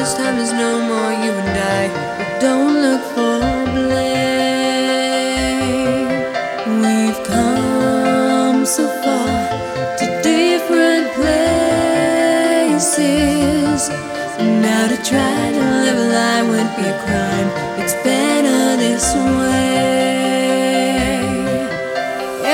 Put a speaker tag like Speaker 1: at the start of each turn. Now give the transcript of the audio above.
Speaker 1: this time is no more you and I. But don't look for blame. We've come so far to different places. Now to try to live a lie would be a crime. It's better this way.